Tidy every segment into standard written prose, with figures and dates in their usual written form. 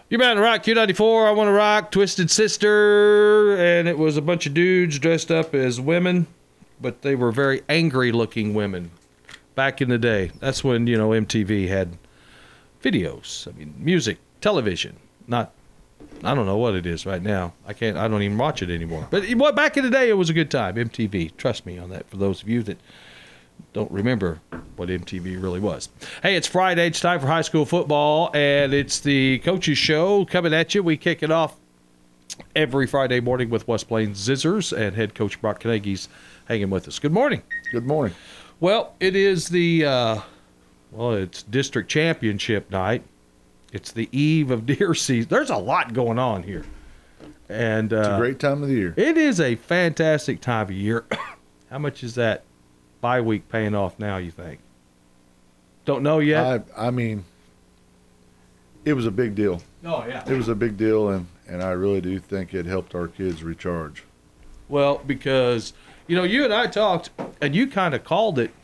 You Man Rock, Q94, I Want to Rock, Twisted Sister, and it was a bunch of dudes dressed up as women, but they were very angry-looking women back in the day. That's when, MTV had videos. I mean, music, television, not, I don't know what it is right now. I don't even watch it anymore. But back in the day, it was a good time, MTV. Trust me on that, for those of you that don't remember what MTV really was. Hey, it's Friday. It's time for high school football, and it's the Coaches Show coming at you. We kick it off every Friday morning with West Plains Zizzers, and head coach Brock Carnegie's hanging with us. Good morning. Good morning. Well, it is it's district championship night. It's the eve of deer season. There's a lot going on here. And it's a great time of the year. It is a fantastic time of year. How much is that bye week paying off now, you think? Don't know yet? I mean, it was a big deal. Oh, yeah. It was a big deal, and I really do think it helped our kids recharge. Well, because, you and I talked, and you kind of called it,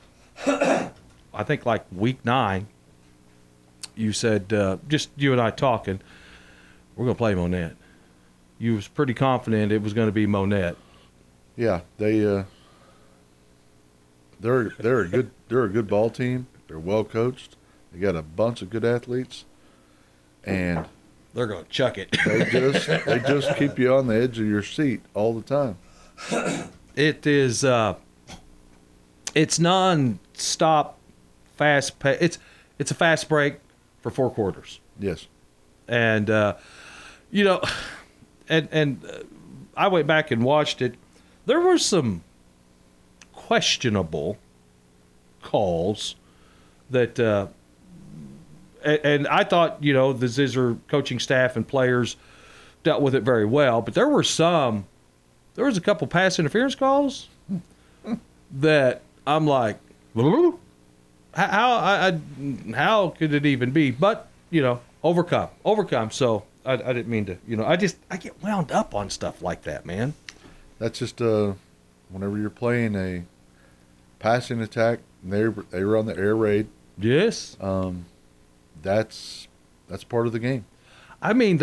I think like week 9. You said, just you and I talking, we're going to play Monette. You was pretty confident it was going to be Monette. Yeah, they're a good ball team. They're well coached. They got a bunch of good athletes, and they're going to chuck it. they just keep you on the edge of your seat all the time. It is it's non-stop fast pace. It's a fast break for 4 quarters. Yes. And I went back and watched it. There were some questionable calls that and I thought, the Zizzer coaching staff and players dealt with it very well, but there was a couple pass interference calls that I'm like, how could it even be? But, overcome. So I didn't mean to, I get wound up on stuff like that, man. That's just whenever you're playing a passing attack, they run the air raid. Yes. That's part of the game. I mean,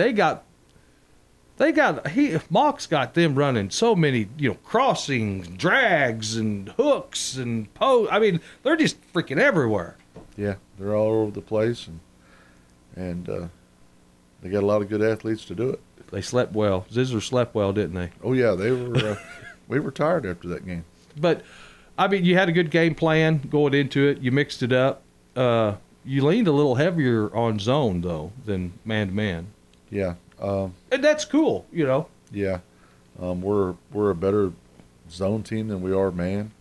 Mock's got them running so many, crossings, drags, and hooks, and I mean, they're just freaking everywhere. Yeah, they're all over the place, and they got a lot of good athletes to do it. They slept well. Zizzer slept well, didn't they? Oh yeah, they were. We were tired after that game. But I mean, you had a good game plan going into it. You mixed it up. You leaned a little heavier on zone though than man to man. Yeah. And that's cool, Yeah. We're a better zone team than we are man.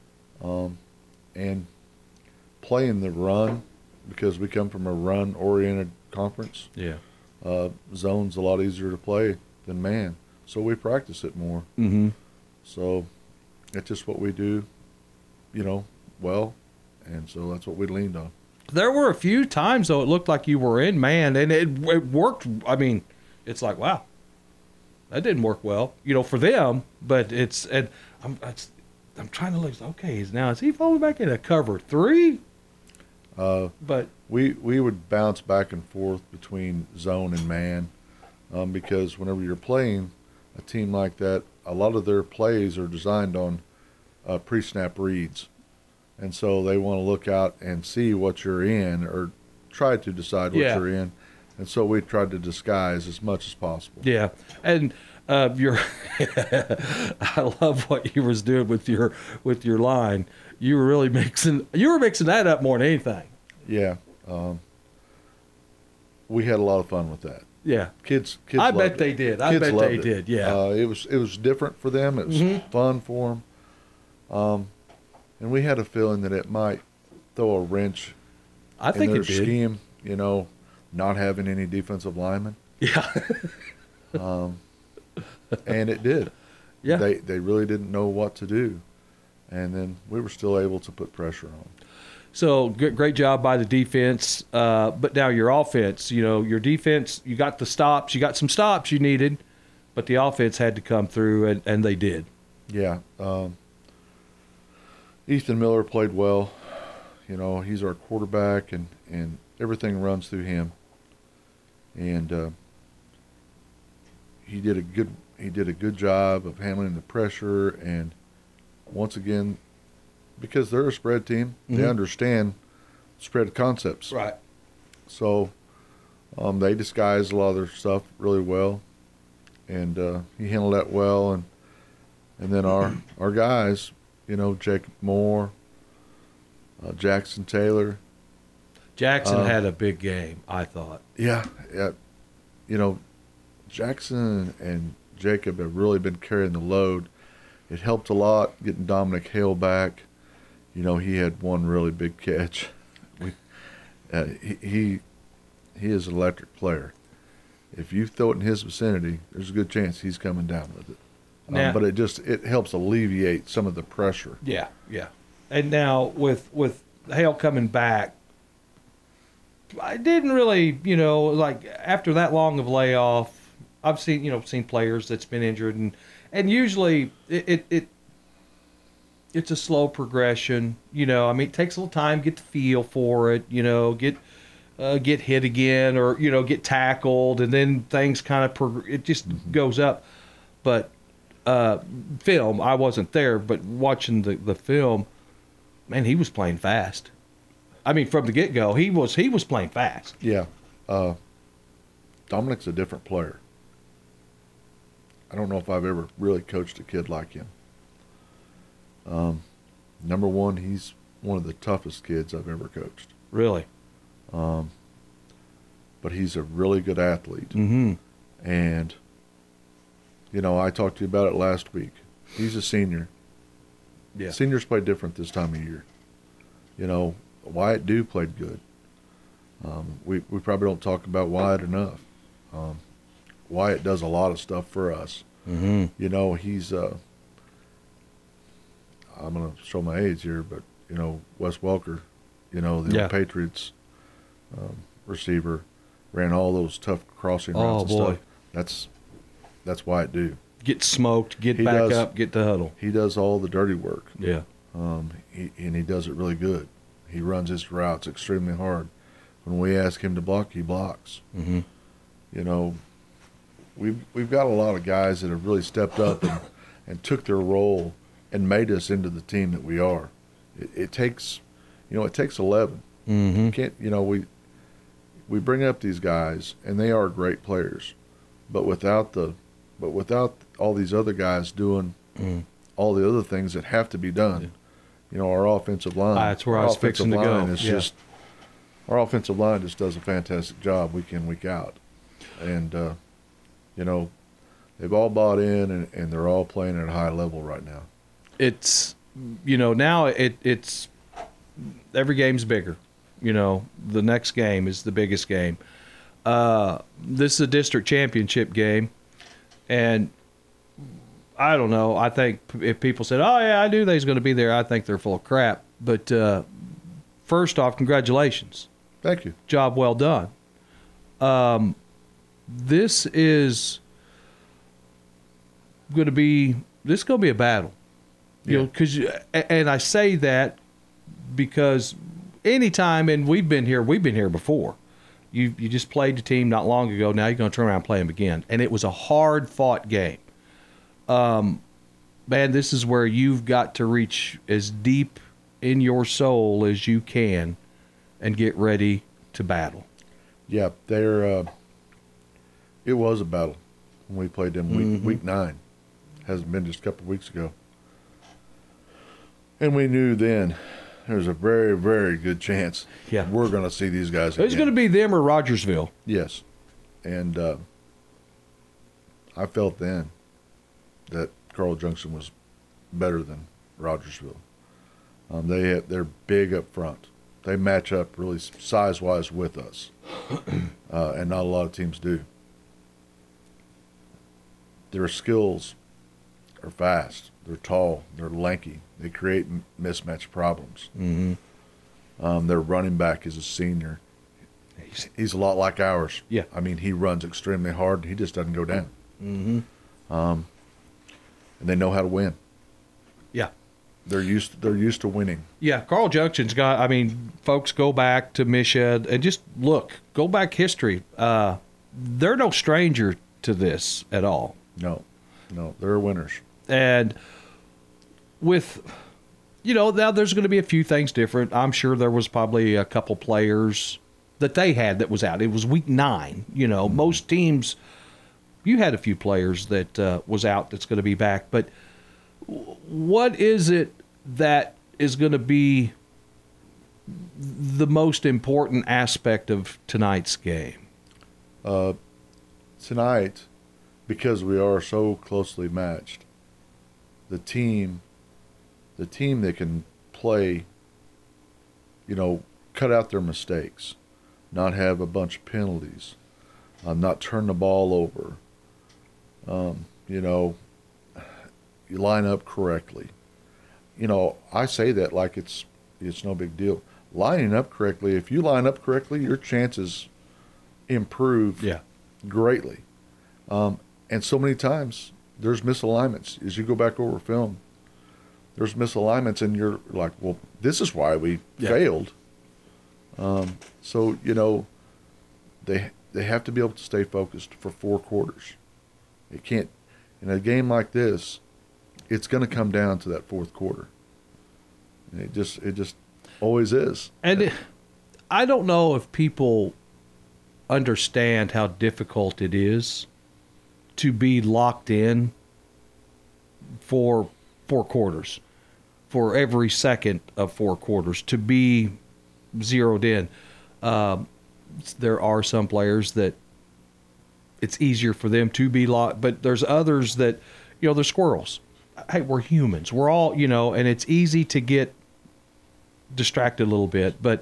And playing the run, because we come from a run-oriented conference. Yeah. Zone's a lot easier to play than man, so we practice it more. Mm-hmm. So that's just what we do, well, and so that's what we leaned on. There were a few times, though, it looked like you were in man, and it worked. I mean, it's like, wow, that didn't work well, for them. But I'm trying to look. Okay, is he falling back in a cover 3? But we would bounce back and forth between zone and man, because whenever you're playing a team like that, a lot of their plays are designed on pre-snap reads. And so they want to look out and see what you're in, or try to decide what you're in. And so we tried to disguise as much as possible. Yeah. And I love what you was doing with your line. You were really mixing that up more than anything. Yeah. We had a lot of fun with that. Yeah. Kids I bet they did. I bet they did. Yeah. It was different for them. It was fun for them. And we had a feeling that it might throw a wrench in their scheme, not having any defensive linemen. Yeah. And it did. Yeah. They really didn't know what to do. And then we were still able to put pressure on them. So great job by the defense. But now your offense, your defense, you got the stops. You got some stops you needed, but the offense had to come through, and they did. Yeah. Ethan Miller played well. He's our quarterback, and everything runs through him. and he did a good job of handling the pressure. And once again, because they're a spread team, they understand spread concepts. Right. So they disguised a lot of their stuff really well, and he handled that well. And then our guys, Jacob Moore, Jackson Taylor. Jackson had a big game, I thought. Yeah. Jackson and Jacob have really been carrying the load. It helped a lot getting Dominic Hale back. He had one really big catch. He is an electric player. If you throw it in his vicinity, there's a good chance he's coming down with it. Now, but it helps alleviate some of the pressure. Yeah. And now with Hale coming back, I didn't really, like after that long of layoff, I've seen players that's been injured, and usually it's a slow progression. It takes a little time to get the feel for it. Get hit again, or get tackled, and then things kind of it just goes up. But film, I wasn't there, but watching the film, man, he was playing fast. I mean, from the get-go, he was playing fast. Yeah. Dominic's a different player. I don't know if I've ever really coached a kid like him. Number one, he's one of the toughest kids I've ever coached. Really? But he's a really good athlete. Mm-hmm. And, I talked to you about it last week. He's a senior. Yeah. Seniors play different this time of year. Wyatt Dew played good. We probably don't talk about Wyatt enough. Wyatt does a lot of stuff for us. Mm-hmm. He's I'm going to show my age here, but, Wes Welker, the old Patriots receiver, ran all those tough crossing routes and stuff. That's Wyatt Dew. Get smoked, get back up, get the huddle. He does all the dirty work. Yeah. He does it really good. He runs his routes extremely hard. When we ask him to block, he blocks. Mm-hmm. We've got a lot of guys that have really stepped up and took their role and made us into the team that we are. It takes 11. Mm-hmm. You can't, we bring up these guys and they are great players, but without all these other guys doing all the other things that have to be done, our offensive line. That's where I was fixing to go. Our offensive line just does a fantastic job week in, week out, and they've all bought in and they're all playing at a high level right now. It's now it's every game's bigger. The next game is the biggest game. This is a district championship game, and I don't know. I think if people said, "Oh yeah, I knew they was going to be there," I think they're full of crap. But first off, congratulations. Thank you. Job well done. This is going to be a battle. And I say that because anytime, and we've been here before. You just played the team not long ago. Now you're going to turn around and play them again, and it was a hard-fought game. Man, this is where you've got to reach as deep in your soul as you can and get ready to battle. Yeah, it was a battle when we played them week 9. Hasn't been just a couple of weeks ago. And we knew then there's a very, very good chance we're going to see these guys again. It's going to be them or Rogersville. Yes. And I felt then that Carl Junction was better than Rogersville. They're big up front. They match up really size-wise with us, and not a lot of teams do. Their skills are fast. They're tall. They're lanky. They create mismatch problems. Mm-hmm. Their running back is a senior. He's a lot like ours. Yeah. I mean, he runs extremely hard. He just doesn't go down. Mm-hmm. And they know how to win. Yeah. They're used to winning. Yeah, Carl Junction's got, folks, go back to Mished and just go back history. they're no stranger to this at all. No, they're winners. And with, now there's going to be a few things different. I'm sure there was probably a couple players that they had that was out. It was week 9. Most teams, you had a few players that was out that's going to be back. But what is it that is going to be the most important aspect of tonight's game? Tonight, because we are so closely matched, the team that can play, cut out their mistakes, not have a bunch of penalties, not turn the ball over, you line up correctly. I say that like it's no big deal. Lining up correctly, if you line up correctly, your chances improve greatly. And so many times there's misalignments. As you go back over film, there's misalignments, and you're like, well, this is why we failed. So, they have to be able to stay focused for 4 quarters. It can't, in a game like this, it's going to come down to that 4th quarter. And it just always is. And I don't know if people understand how difficult it is to be locked in for 4 quarters, for every second of 4 quarters, to be zeroed in. There are some players that it's easier for them to be locked, but there's others that, they're squirrels. Hey, we're humans. We're all, and it's easy to get distracted a little bit, but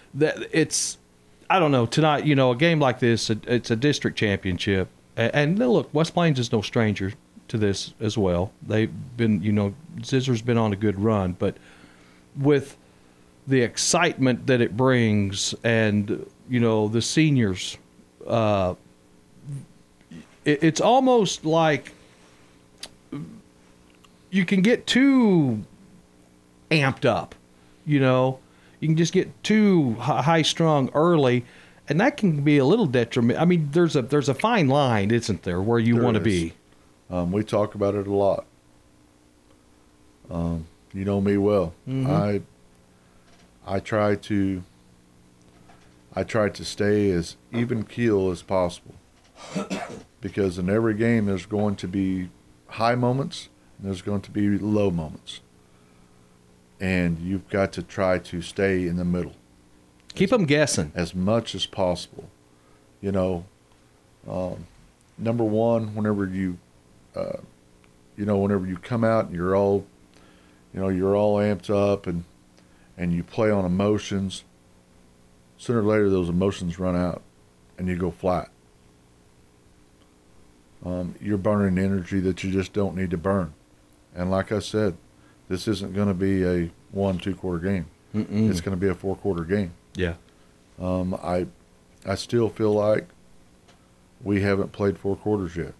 I don't know, tonight, a game like this, it's a district championship. And look, West Plains is no stranger to this as well. They've been, Zizzer's been on a good run, but with the excitement that it brings and, the seniors, it's almost like you can get too amped up, You can just get too high-strung early, and that can be a little detriment. I mean, there's a fine line, isn't there, where you want to be? We talk about it a lot. You know me well. Mm-hmm. I try to stay as even keel as possible, because in every game there's going to be high moments and there's going to be low moments, and you've got to try to stay in the middle. Keep them guessing as much as possible. Number one, whenever you come out and you're all amped up and you play on emotions, sooner or later those emotions run out and you go flat. You're burning energy that you just don't need to burn. And like I said, this isn't going to be a 1-2 quarter game. Mm-mm. It's going to be a 4 quarter game. Yeah. I still feel like we haven't played 4 quarters yet.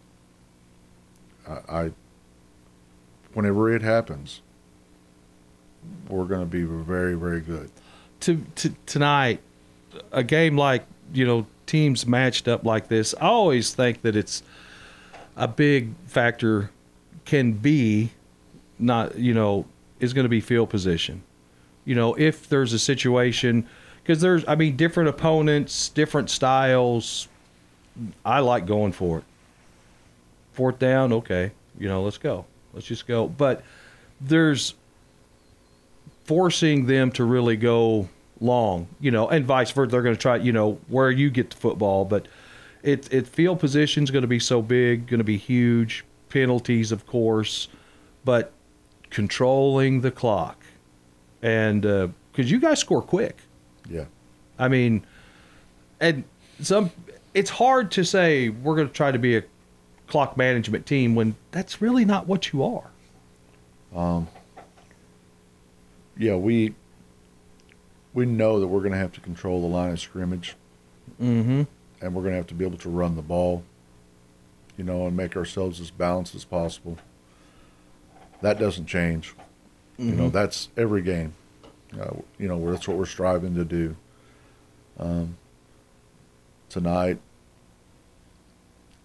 Whenever it happens, we're going to be very, very good. Tonight, a game like, teams matched up like this, I always think that it's a big factor can be not, is going to be field position. If there's a situation, because there's, different opponents, different styles. I like going for it. 4th down, okay, let's go. Let's just go. But there's forcing them to really go long, and vice versa. They're going to try, where you get the football. But it field position's going to be so big, going to be huge. Penalties, of course, but controlling the clock. And because you guys score quick. Yeah. And it's hard to say we're going to try to be a clock management team when that's really not what you are. Yeah, we know that we're going to have to control the line of scrimmage. Mm-hmm. And we're going to have to be able to run the ball, and make ourselves as balanced as possible. That doesn't change. Mm-hmm. That's every game. That's what we're striving to do. Tonight,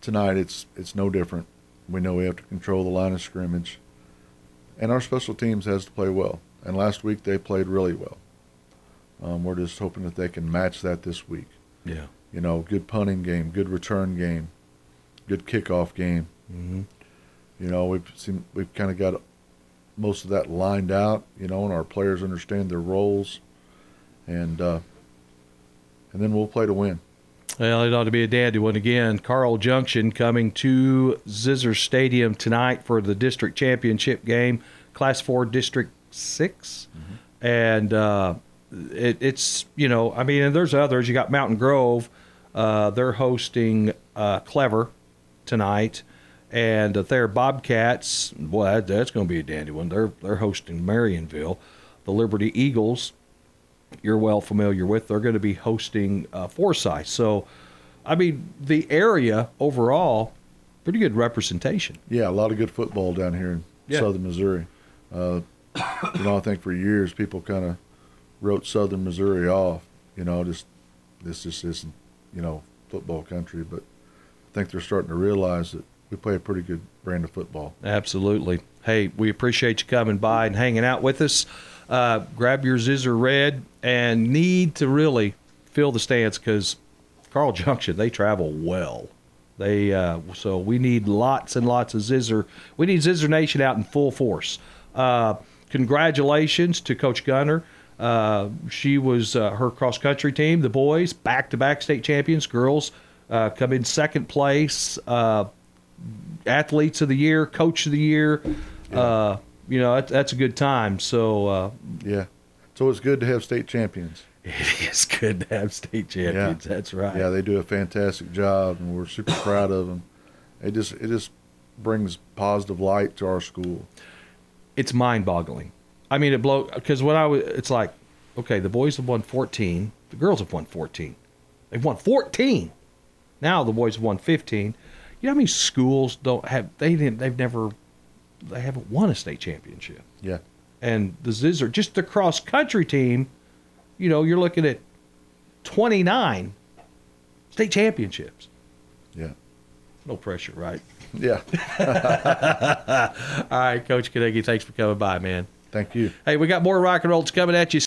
tonight it's no different. We know we have to control the line of scrimmage, and our special teams has to play well. And last week they played really well. We're just hoping that they can match that this week. Yeah. You know, good punting game, good return game, good kickoff game. Mm-hmm. You know, we've kind of got most of that lined out. You know, and our players understand their roles, and then we'll play to win. Well, it ought to be a dandy one again. Carl Junction coming to Zizzer Stadium tonight for the district championship game, Class 4 District 6. Mm-hmm. And it's, you know, I mean, and there's others. You got Mountain Grove. They're hosting Clever tonight. And their Bobcats, well, that's going to be a dandy one. They're hosting Marionville. The Liberty Eagles, you're well familiar with, they're going to be hosting Forsyth. So, I mean, the area overall, pretty good representation. Yeah, a lot of good football down here in southern Missouri. You know, I think for years people kind of wrote southern Missouri off. You know, this just isn't, you know, football country. But I think they're starting to realize that we play a pretty good brand of football. Absolutely. Hey, we appreciate you coming by and hanging out with us. Grab your Zizzer Red and need to really fill the stands because Carl Junction, they travel well. So we need lots and lots of Zizzer. We need Zizzer Nation out in full force. Congratulations to Coach Gunner. She was her cross-country team, the boys, back-to-back state champions. Girls come in second place. Athletes of the year, coach of the year. Yeah. You know, that's a good time. So yeah. So it's good to have state champions. It is good to have state champions. Yeah. That's right. Yeah, they do a fantastic job, and we're super proud of them. It just brings positive light to our school. It's mind-boggling. I mean, because it's like, okay, the boys have won 14, the girls have won 14. They've won 14. Now the boys have won 15. You know how many schools they haven't won a state championship. Yeah. And the Zizzer, just the cross-country team, you know, you're looking at 29 state championships. Yeah. No pressure, right? Yeah. All right, Coach Kanegi, thanks for coming by, man. Thank you. Hey, we got more rock and rolls coming at you.